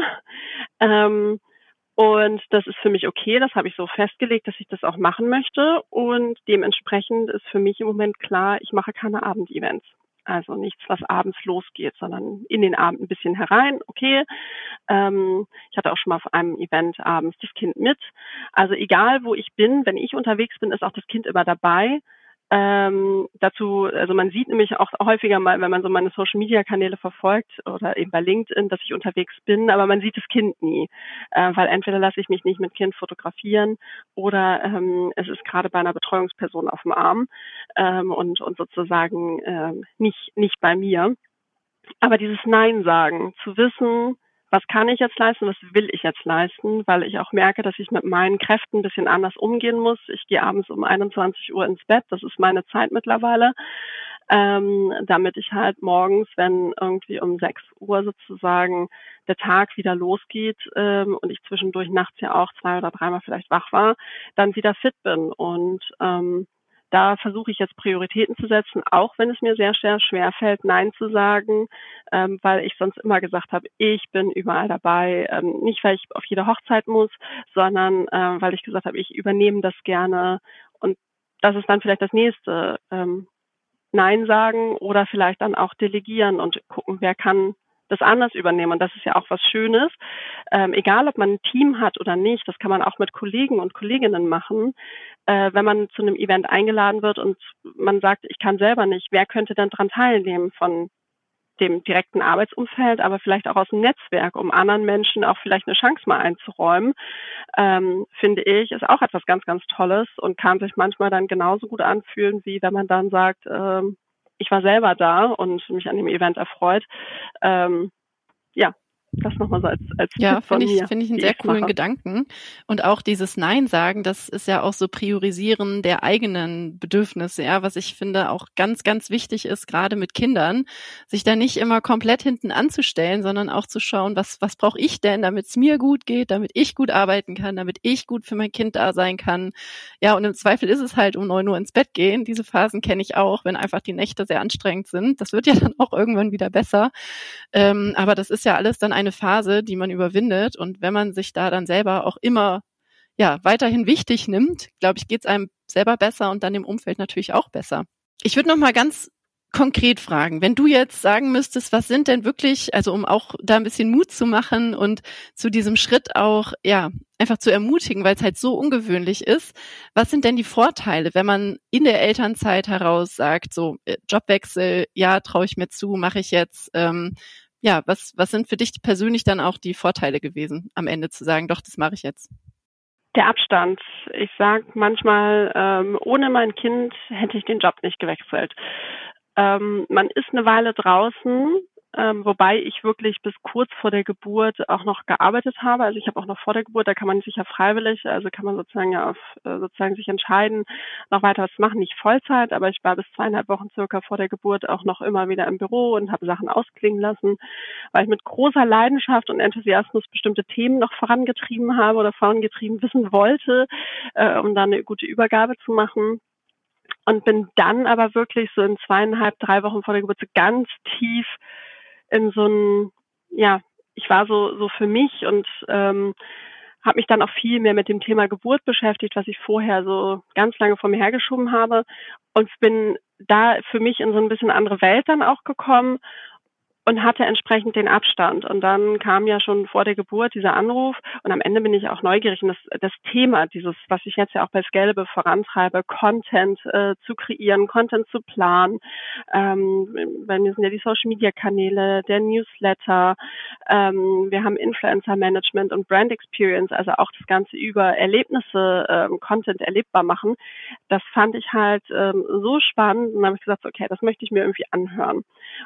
Ähm, und das ist für mich okay, das habe ich so festgelegt, dass ich das auch machen möchte. Und dementsprechend ist für mich im Moment klar, ich mache keine Abendevents. Also nichts, was abends losgeht, sondern in den Abend ein bisschen herein. Okay, ähm, ich hatte auch schon mal auf einem Event abends das Kind mit. Also egal, wo ich bin, wenn ich unterwegs bin, ist auch das Kind immer dabei. Ähm, dazu, also man sieht nämlich auch häufiger mal, wenn man so meine Social-Media-Kanäle verfolgt oder eben bei LinkedIn, dass ich unterwegs bin, aber man sieht das Kind nie, äh, weil entweder lasse ich mich nicht mit Kind fotografieren oder ähm, es ist gerade bei einer Betreuungsperson auf dem Arm ähm, und, und sozusagen ähm, nicht, nicht bei mir. Aber dieses Nein sagen, zu wissen, was kann ich jetzt leisten, was will ich jetzt leisten, weil ich auch merke, dass ich mit meinen Kräften ein bisschen anders umgehen muss. Ich gehe abends um einundzwanzig Uhr ins Bett, das ist meine Zeit mittlerweile, ähm, damit ich halt morgens, wenn irgendwie um sechs Uhr sozusagen der Tag wieder losgeht ähm, und ich zwischendurch nachts ja auch zwei oder dreimal vielleicht wach war, dann wieder fit bin. Und ähm, da versuche ich jetzt Prioritäten zu setzen, auch wenn es mir sehr schwer, schwer fällt, Nein zu sagen, ähm, weil ich sonst immer gesagt habe, ich bin überall dabei. Ähm, nicht, weil ich auf jede Hochzeit muss, sondern äh, weil ich gesagt habe, ich übernehme das gerne. Und das ist dann vielleicht das nächste. Ähm, Nein sagen oder vielleicht dann auch delegieren und gucken, wer kann das anders übernehmen. Und das ist ja auch was Schönes. Ähm, egal, ob man ein Team hat oder nicht, das kann man auch mit Kollegen und Kolleginnen machen. Äh, wenn man zu einem Event eingeladen wird und man sagt, ich kann selber nicht, wer könnte dann dran teilnehmen von dem direkten Arbeitsumfeld, aber vielleicht auch aus dem Netzwerk, um anderen Menschen auch vielleicht eine Chance mal einzuräumen, ähm, finde ich, ist auch etwas ganz, ganz Tolles und kann sich manchmal dann genauso gut anfühlen, wie wenn man dann sagt, ähm, ich war selber da und mich an dem Event erfreut. Ähm, ja, das nochmal so als, als Ja, Tipp von finde ich, mir, finde ich einen wie sehr ich coolen mache. Gedanken. Und auch dieses Nein sagen, das ist ja auch so Priorisieren der eigenen Bedürfnisse, ja, was ich finde auch ganz, ganz wichtig ist, gerade mit Kindern, sich da nicht immer komplett hinten anzustellen, sondern auch zu schauen, was, was brauche ich denn, damit es mir gut geht, damit ich gut arbeiten kann, damit ich gut für mein Kind da sein kann. Ja, und im Zweifel ist es halt um neun Uhr ins Bett gehen. Diese Phasen kenne ich auch, wenn einfach die Nächte sehr anstrengend sind. Das wird ja dann auch irgendwann wieder besser. Ähm, aber das ist ja alles dann eine Phase, die man überwindet. Und wenn man sich da dann selber auch immer ja weiterhin wichtig nimmt, glaube ich, geht es einem selber besser und dann dem Umfeld natürlich auch besser. Ich würde noch mal ganz konkret fragen, wenn du jetzt sagen müsstest, was sind denn wirklich, also um auch da ein bisschen Mut zu machen und zu diesem Schritt auch, ja, einfach zu ermutigen, weil es halt so ungewöhnlich ist, was sind denn die Vorteile, wenn man in der Elternzeit heraus sagt, so äh, Jobwechsel, ja, traue ich mir zu, mache ich jetzt, ähm, ja, was, was sind für dich persönlich dann auch die Vorteile gewesen, am Ende zu sagen, doch, das mache ich jetzt? Der Abstand. Ich sage manchmal, ähm, ohne mein Kind hätte ich den Job nicht gewechselt. Ähm, man ist eine Weile draußen, ähm, wobei ich wirklich bis kurz vor der Geburt auch noch gearbeitet habe. Also ich habe auch noch vor der Geburt, da kann man sich ja freiwillig, also kann man sozusagen ja auf, äh, sozusagen sich entscheiden, noch weiter was zu machen. Nicht Vollzeit, aber ich war bis zweieinhalb Wochen circa vor der Geburt auch noch immer wieder im Büro und habe Sachen ausklingen lassen, weil ich mit großer Leidenschaft und Enthusiasmus bestimmte Themen noch vorangetrieben habe oder vorangetrieben wissen wollte, äh, um dann eine gute Übergabe zu machen. Und bin dann aber wirklich so in zweieinhalb, drei Wochen vor der Geburt so ganz tief in so ein, ja, ich war so so für mich und ähm, habe mich dann auch viel mehr mit dem Thema Geburt beschäftigt, was ich vorher so ganz lange vor mir hergeschoben habe und bin da für mich in so ein bisschen andere Welt dann auch gekommen und hatte entsprechend den Abstand. Und dann kam ja schon vor der Geburt dieser Anruf und am Ende bin ich auch neugierig. Und das, das Thema, dieses, was ich jetzt ja auch bei Scalable vorantreibe, Content äh, zu kreieren, Content zu planen. Ähm, bei mir sind ja die Social-Media-Kanäle, der Newsletter. Ähm, wir haben Influencer-Management und Brand Experience, also auch das Ganze über Erlebnisse, ähm, Content erlebbar machen. Das fand ich halt ähm, so spannend. Und dann habe ich gesagt, okay, das möchte ich mir irgendwie anhören.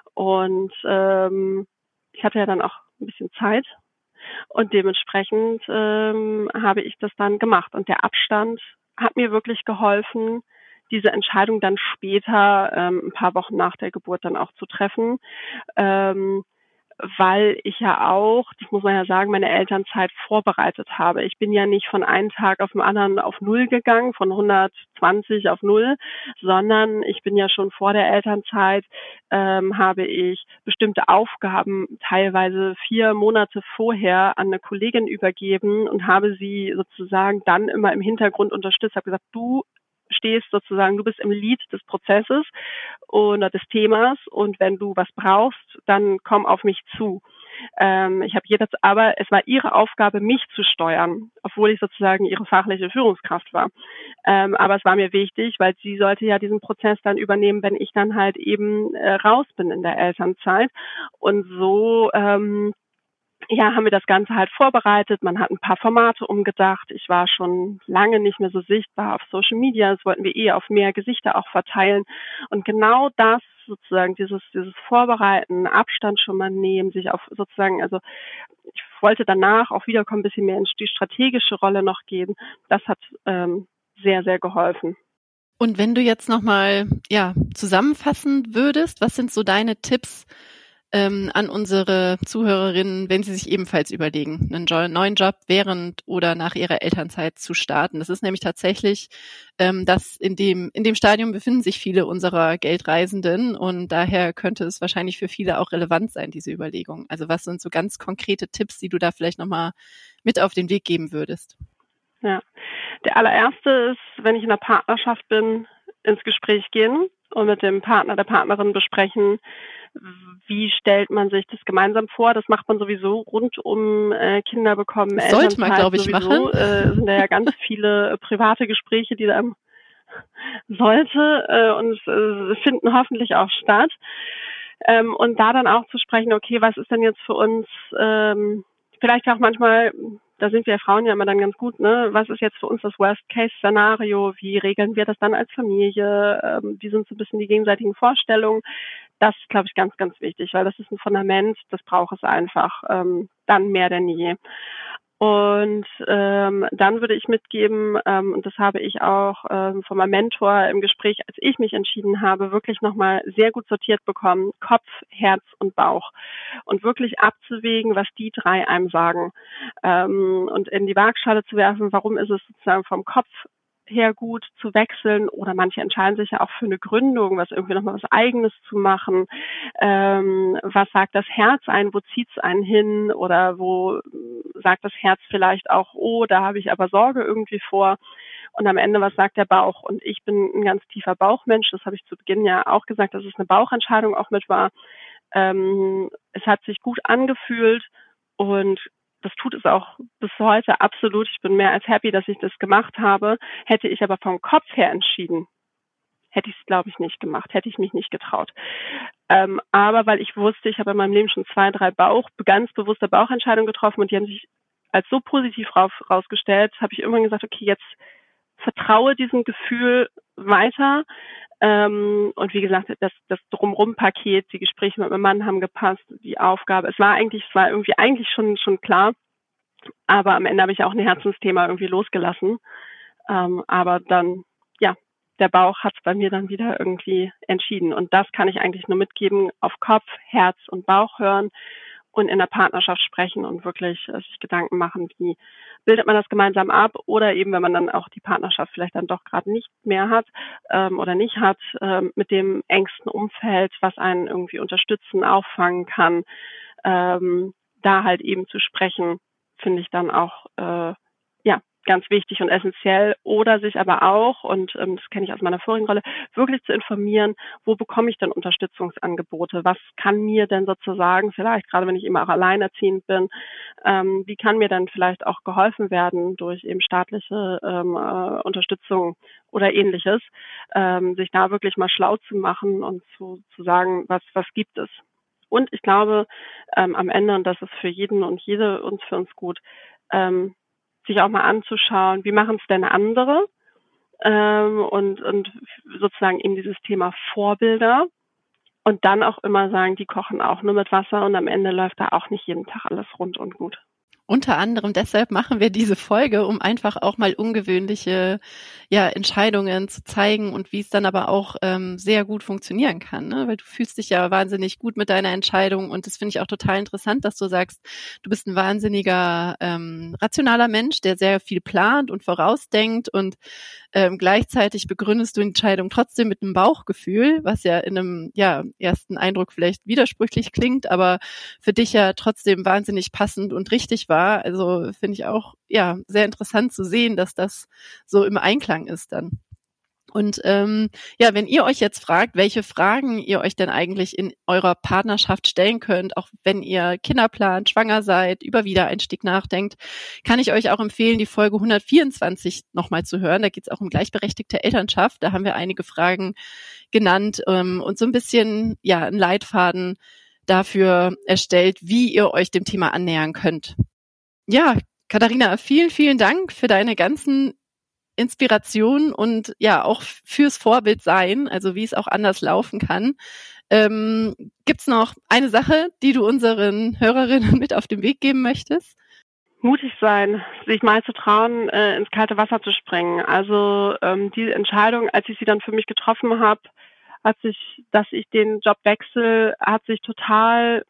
Und ähm, ich hatte ja dann auch ein bisschen Zeit und dementsprechend ähm, habe ich das dann gemacht. Und der Abstand hat mir wirklich geholfen, diese Entscheidung dann später, ähm, ein paar Wochen nach der Geburt dann auch zu treffen. Ähm, weil ich ja auch, das muss man ja sagen, meine Elternzeit vorbereitet habe. Ich bin ja nicht von einem Tag auf den anderen auf Null gegangen, von hundertzwanzig auf Null, sondern ich bin ja schon vor der Elternzeit, ähm, habe ich bestimmte Aufgaben teilweise vier Monate vorher an eine Kollegin übergeben und habe sie sozusagen dann immer im Hintergrund unterstützt, habe gesagt, du stehst sozusagen, du bist im Lead des Prozesses oder des Themas und wenn du was brauchst, dann komm auf mich zu. Ähm, ich habe jedes, aber es war ihre Aufgabe, mich zu steuern, obwohl ich sozusagen ihre fachliche Führungskraft war. Ähm, aber es war mir wichtig, weil sie sollte ja diesen Prozess dann übernehmen, wenn ich dann halt eben äh, raus bin in der Elternzeit. Und so ähm, ja, haben wir das Ganze halt vorbereitet. Man hat ein paar Formate umgedacht. Ich war schon lange nicht mehr so sichtbar auf Social Media. Das wollten wir eh auf mehr Gesichter auch verteilen. Und genau das sozusagen, dieses, dieses Vorbereiten, Abstand schon mal nehmen, sich auf sozusagen, also ich wollte danach auch wiederkommen, ein bisschen mehr in die strategische Rolle noch gehen. Das hat ähm, sehr, sehr geholfen. Und wenn du jetzt nochmal ja, zusammenfassen würdest, was sind so deine Tipps ähm, an unsere Zuhörerinnen, wenn sie sich ebenfalls überlegen, einen jo- neuen Job während oder nach ihrer Elternzeit zu starten? Das ist nämlich tatsächlich, ähm, dass in dem, in dem Stadium befinden sich viele unserer Geldreisenden und daher könnte es wahrscheinlich für viele auch relevant sein, diese Überlegung. Also was sind so ganz konkrete Tipps, die du da vielleicht nochmal mit auf den Weg geben würdest? Ja, der allererste ist, wenn ich in einer Partnerschaft bin, ins Gespräch gehen und mit dem Partner, der Partnerin besprechen, wie stellt man sich das gemeinsam vor. Das macht man sowieso rund um äh, Kinder bekommen, Das sollte man, Elternzeit glaube ich, sowieso. machen. Äh, sind da ja ganz viele äh, private Gespräche, die da sollte äh, und äh, finden hoffentlich auch statt. Ähm, und da dann auch zu sprechen, okay, was ist denn jetzt für uns, ähm, vielleicht auch manchmal, da sind wir Frauen ja immer dann ganz gut, ne? Was ist jetzt für uns das Worst-Case-Szenario? Wie regeln wir das dann als Familie? Ähm, wie sind so ein bisschen die gegenseitigen Vorstellungen? Das ist, glaube ich, ganz, ganz wichtig, weil das ist ein Fundament, das braucht es einfach ähm, dann mehr denn je. Und ähm, dann würde ich mitgeben, ähm, und das habe ich auch ähm, von meinem Mentor im Gespräch, als ich mich entschieden habe, wirklich nochmal sehr gut sortiert bekommen, Kopf, Herz und Bauch. Und wirklich abzuwägen, was die drei einem sagen. Ähm, und in die Waagschale zu werfen, warum ist es sozusagen vom Kopf her gut zu wechseln oder manche entscheiden sich ja auch für eine Gründung, was irgendwie nochmal was Eigenes zu machen. Ähm, was sagt das Herz ein, wo zieht es einen hin oder wo sagt das Herz vielleicht auch, oh, da habe ich aber Sorge irgendwie vor. Und am Ende, was sagt der Bauch? Und ich bin ein ganz tiefer Bauchmensch, das habe ich zu Beginn ja auch gesagt, dass es eine Bauchentscheidung auch mit war. Ähm, es hat sich gut angefühlt und das tut es auch bis heute absolut. Ich bin mehr als happy, dass ich das gemacht habe. Hätte ich aber vom Kopf her entschieden, hätte ich es, glaube ich, nicht gemacht, hätte ich mich nicht getraut. Ähm, aber weil ich wusste, ich habe in meinem Leben schon zwei, drei Bauch, ganz bewusste Bauchentscheidungen getroffen und die haben sich als so positiv raus, rausgestellt, habe ich irgendwann gesagt, okay, jetzt vertraue diesem Gefühl weiter. Ähm, und wie gesagt, das, das Drumrum-Paket, die Gespräche mit meinem Mann haben gepasst, die Aufgabe. Es war eigentlich, es war irgendwie eigentlich schon, schon klar. Aber am Ende habe ich auch ein Herzensthema irgendwie losgelassen. Ähm, aber dann, ja, der Bauch hat es bei mir dann wieder irgendwie entschieden. Und das kann ich eigentlich nur mitgeben, auf Kopf, Herz und Bauch hören und in der Partnerschaft sprechen und wirklich äh, sich Gedanken machen, wie bildet man das gemeinsam ab oder eben, wenn man dann auch die Partnerschaft vielleicht dann doch gerade nicht mehr hat ähm, oder nicht hat, ähm, mit dem engsten Umfeld, was einen irgendwie unterstützen, auffangen kann, ähm, da halt eben zu sprechen, finde ich dann auch äh, ja ganz wichtig und essentiell oder sich aber auch, und ähm, das kenne ich aus meiner vorigen Rolle, wirklich zu informieren, wo bekomme ich denn Unterstützungsangebote, was kann mir denn sozusagen, vielleicht gerade wenn ich eben auch alleinerziehend bin, ähm, wie kann mir dann vielleicht auch geholfen werden durch eben staatliche ähm, äh, Unterstützung oder ähnliches, ähm, sich da wirklich mal schlau zu machen und zu, zu sagen, was, was gibt es. Und ich glaube, ähm, am Ende, und das ist für jeden und jede und für uns gut, ähm, sich auch mal anzuschauen, wie machen es denn andere ähm, und, und sozusagen eben dieses Thema Vorbilder und dann auch immer sagen, die kochen auch nur mit Wasser und am Ende läuft da auch nicht jeden Tag alles rund und gut. Unter anderem deshalb machen wir diese Folge, um einfach auch mal ungewöhnliche ja, Entscheidungen zu zeigen und wie es dann aber auch ähm, sehr gut funktionieren kann, ne? Weil du fühlst dich ja wahnsinnig gut mit deiner Entscheidung und das finde ich auch total interessant, dass du sagst, du bist ein wahnsinniger ähm, rationaler Mensch, der sehr viel plant und vorausdenkt und ähm, gleichzeitig begründest du die Entscheidung trotzdem mit einem Bauchgefühl, was ja in einem ja, ersten Eindruck vielleicht widersprüchlich klingt, aber für dich ja trotzdem wahnsinnig passend und richtig war. Also finde ich auch ja sehr interessant zu sehen, dass das so im Einklang ist dann. Und ähm, ja, wenn ihr euch jetzt fragt, welche Fragen ihr euch denn eigentlich in eurer Partnerschaft stellen könnt, auch wenn ihr Kinder plant, schwanger seid, über Wiedereinstieg nachdenkt, kann ich euch auch empfehlen, die Folge hundertvierundzwanzig nochmal zu hören. Da geht es auch um gleichberechtigte Elternschaft. Da haben wir einige Fragen genannt ähm, und so ein bisschen ja einen Leitfaden dafür erstellt, wie ihr euch dem Thema annähern könnt. Ja, Katharina, vielen, vielen Dank für deine ganzen Inspiration und ja auch fürs Vorbild sein, also wie es auch anders laufen kann. Ähm, gibt's noch eine Sache, die du unseren Hörerinnen mit auf den Weg geben möchtest? Mutig sein, sich mal zu trauen, äh, ins kalte Wasser zu springen. Also ähm, die Entscheidung, als ich sie dann für mich getroffen habe, hat sich, dass ich den Job wechsle, hat sich total,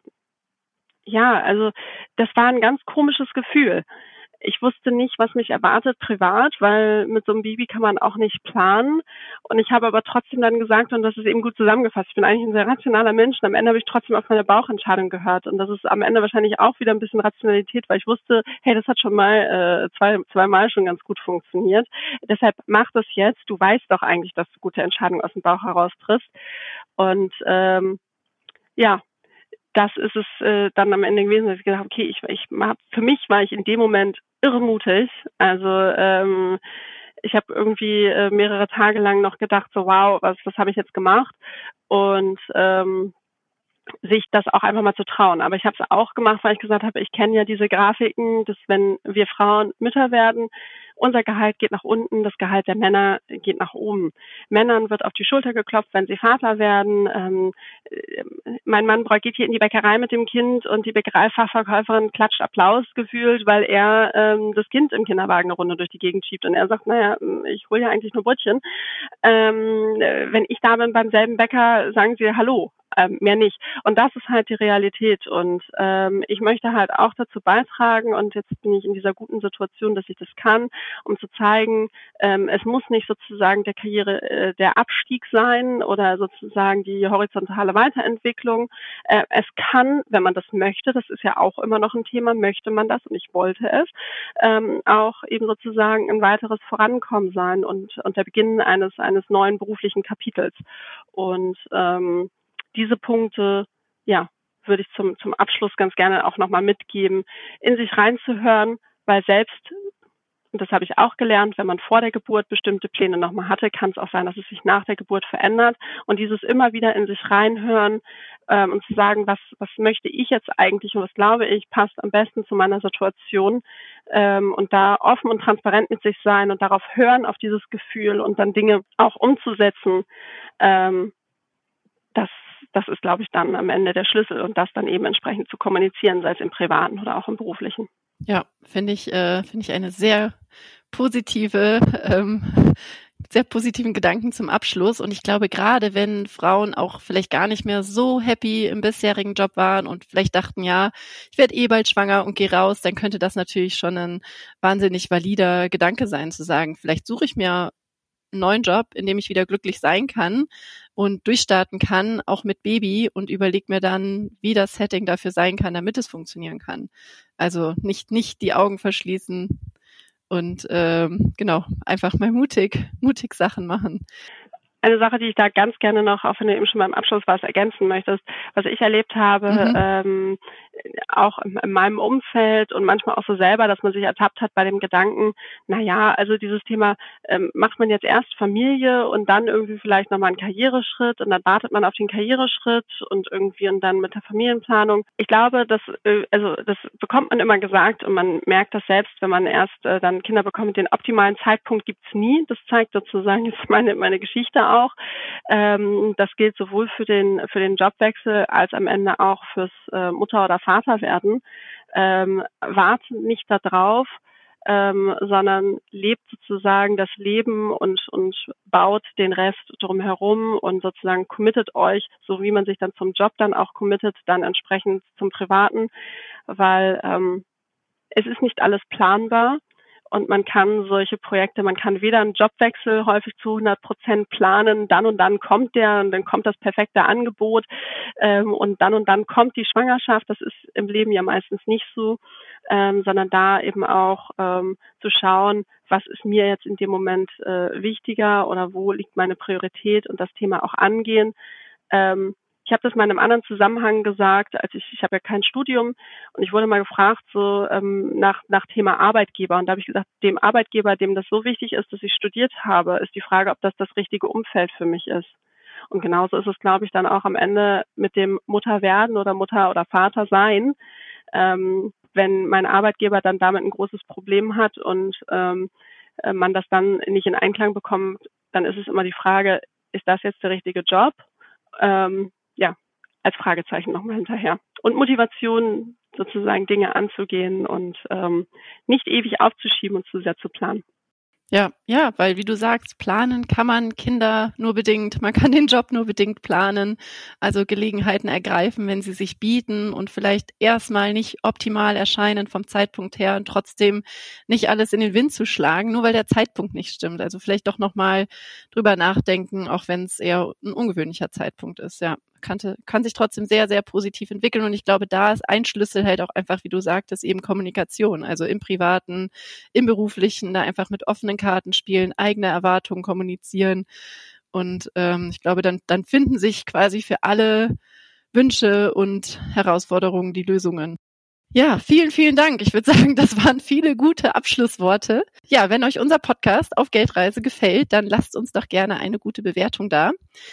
ja, also das war ein ganz komisches Gefühl. Ich wusste nicht, was mich erwartet privat, weil mit so einem Baby kann man auch nicht planen. Und ich habe aber trotzdem dann gesagt, und das ist eben gut zusammengefasst, ich bin eigentlich ein sehr rationaler Mensch und am Ende habe ich trotzdem auf meine Bauchentscheidung gehört. Und das ist am Ende wahrscheinlich auch wieder ein bisschen Rationalität, weil ich wusste, hey, das hat schon mal äh, zwei, zweimal schon ganz gut funktioniert. Deshalb mach das jetzt. Du weißt doch eigentlich, dass du gute Entscheidungen aus dem Bauch heraus triffst. Und ähm, ja, das ist es äh, dann am Ende gewesen, dass ich gedacht habe, okay, ich, ich für mich war ich in dem Moment irremutig. Also ähm, ich habe irgendwie äh, mehrere Tage lang noch gedacht, so wow, was, was habe ich jetzt gemacht? Und ähm, sich das auch einfach mal zu trauen. Aber ich habe es auch gemacht, weil ich gesagt habe, ich kenne ja diese Grafiken, dass wenn wir Frauen Mütter werden, unser Gehalt geht nach unten, das Gehalt der Männer geht nach oben. Männern wird auf die Schulter geklopft, wenn sie Vater werden. Ähm, mein Mann geht hier in die Bäckerei mit dem Kind und die Bäckereifachverkäuferin klatscht Applaus gefühlt, weil er ähm, das Kind im Kinderwagen eine Runde durch die Gegend schiebt. Und er sagt, naja, ich hole ja eigentlich nur Brötchen. Ähm, wenn ich da bin beim selben Bäcker, sagen sie Hallo. Ähm, mehr nicht. Und das ist halt die Realität. Und ähm, ich möchte halt auch dazu beitragen, und jetzt bin ich in dieser guten Situation, dass ich das kann, um zu zeigen, ähm, es muss nicht sozusagen der Karriere äh, der Abstieg sein oder sozusagen die horizontale Weiterentwicklung. Äh, es kann, wenn man das möchte, das ist ja auch immer noch ein Thema, möchte man das, und ich wollte es, ähm, auch eben sozusagen ein weiteres Vorankommen sein und, und der Beginn eines, eines neuen beruflichen Kapitels. Und ähm, diese Punkte, ja, würde ich zum, zum Abschluss ganz gerne auch nochmal mitgeben, in sich reinzuhören, weil selbst, und das habe ich auch gelernt, wenn man vor der Geburt bestimmte Pläne nochmal hatte, kann es auch sein, dass es sich nach der Geburt verändert. Und dieses immer wieder in sich reinhören ähm, und zu sagen, was, was möchte ich jetzt eigentlich und was glaube ich, passt am besten zu meiner Situation, ähm, und da offen und transparent mit sich sein und darauf hören, auf dieses Gefühl und dann Dinge auch umzusetzen, ähm, das Das ist, glaube ich, dann am Ende der Schlüssel und das dann eben entsprechend zu kommunizieren, sei es im Privaten oder auch im Beruflichen. Ja, finde ich, äh, finde ich eine sehr positive, ähm, sehr positiven Gedanken zum Abschluss. Und ich glaube, gerade wenn Frauen auch vielleicht gar nicht mehr so happy im bisherigen Job waren und vielleicht dachten, ja, ich werde eh bald schwanger und gehe raus, dann könnte das natürlich schon ein wahnsinnig valider Gedanke sein, zu sagen, vielleicht suche ich mir einen neuen Job, in dem ich wieder glücklich sein kann und durchstarten kann, auch mit Baby, und überleg mir dann, wie das Setting dafür sein kann, damit es funktionieren kann. Also nicht, nicht die Augen verschließen und ähm, genau, einfach mal mutig, mutig Sachen machen. Eine Sache, die ich da ganz gerne noch, auch wenn du eben schon beim Abschluss was ergänzen möchtest, was ich erlebt habe, mhm. ähm, auch in, in meinem Umfeld und manchmal auch so selber, dass man sich ertappt hat bei dem Gedanken, na ja, also dieses Thema, ähm, macht man jetzt erst Familie und dann irgendwie vielleicht nochmal einen Karriereschritt und dann wartet man auf den Karriereschritt und irgendwie und dann mit der Familienplanung. Ich glaube, das, äh, also das bekommt man immer gesagt und man merkt das selbst, wenn man erst äh, dann Kinder bekommt, den optimalen Zeitpunkt gibt's nie. Das zeigt sozusagen jetzt meine, meine Geschichte auch. Ähm, das gilt sowohl für den, für den Jobwechsel als am Ende auch fürs äh, Mutter- oder Vaterwerden. ähm, wartet nicht darauf, ähm, sondern lebt sozusagen das Leben und, und baut den Rest drumherum und sozusagen committet euch, so wie man sich dann zum Job dann auch committet, dann entsprechend zum Privaten, weil ähm, es ist nicht alles planbar. Und man kann solche Projekte, man kann weder einen Jobwechsel häufig zu hundert Prozent planen, dann und dann kommt der und dann kommt das perfekte Angebot ähm, und dann und dann kommt die Schwangerschaft. Das ist im Leben ja meistens nicht so, ähm, sondern da eben auch ähm, zu schauen, was ist mir jetzt in dem Moment äh, wichtiger oder wo liegt meine Priorität und das Thema auch angehen. Ähm, Ich habe das mal in einem anderen Zusammenhang gesagt, als ich, ich habe ja kein Studium und ich wurde mal gefragt so ähm, nach nach Thema Arbeitgeber und da habe ich gesagt, dem Arbeitgeber, dem das so wichtig ist, dass ich studiert habe, ist die Frage, ob das das richtige Umfeld für mich ist. Und genauso ist es, glaube ich, dann auch am Ende mit dem Mutterwerden oder Mutter oder Vater sein. Ähm, wenn mein Arbeitgeber dann damit ein großes Problem hat und ähm, äh, man das dann nicht in Einklang bekommt, dann ist es immer die Frage, ist das jetzt der richtige Job? Ähm, ja, als Fragezeichen nochmal hinterher. Und Motivation, sozusagen Dinge anzugehen und ähm, nicht ewig aufzuschieben und zu sehr zu planen. Ja, ja, weil wie du sagst, planen kann man Kinder nur bedingt, man kann den Job nur bedingt planen, also Gelegenheiten ergreifen, wenn sie sich bieten und vielleicht erstmal nicht optimal erscheinen vom Zeitpunkt her und trotzdem nicht alles in den Wind zu schlagen, nur weil der Zeitpunkt nicht stimmt. Also vielleicht doch nochmal drüber nachdenken, auch wenn es eher ein ungewöhnlicher Zeitpunkt ist, ja. Kann, kann sich trotzdem sehr, sehr positiv entwickeln und ich glaube, da ist ein Schlüssel halt auch einfach, wie du sagtest, eben Kommunikation, also im Privaten, im Beruflichen, da einfach mit offenen Karten spielen, eigene Erwartungen kommunizieren und ähm, ich glaube, dann, dann finden sich quasi für alle Wünsche und Herausforderungen die Lösungen. Ja, vielen, vielen Dank. Ich würde sagen, das waren viele gute Abschlussworte. Ja, wenn euch unser Podcast auf Geldreise gefällt, dann lasst uns doch gerne eine gute Bewertung da.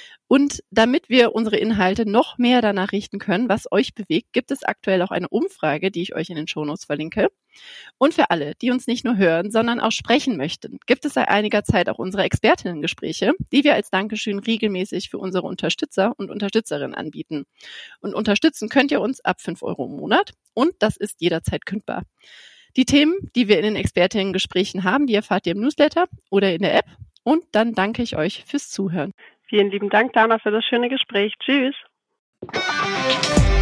Und damit wir unsere Inhalte noch mehr danach richten können, was euch bewegt, gibt es aktuell auch eine Umfrage, die ich euch in den Shownotes verlinke. Und für alle, die uns nicht nur hören, sondern auch sprechen möchten, gibt es seit einiger Zeit auch unsere Expertinnengespräche, die wir als Dankeschön regelmäßig für unsere Unterstützer und Unterstützerinnen anbieten. Und unterstützen könnt ihr uns ab fünf Euro im Monat und das ist jederzeit kündbar. Die Themen, die wir in den Expertinnengesprächen haben, die erfahrt ihr im Newsletter oder in der App. Und dann danke ich euch fürs Zuhören. Vielen lieben Dank, Dana, für das schöne Gespräch. Tschüss.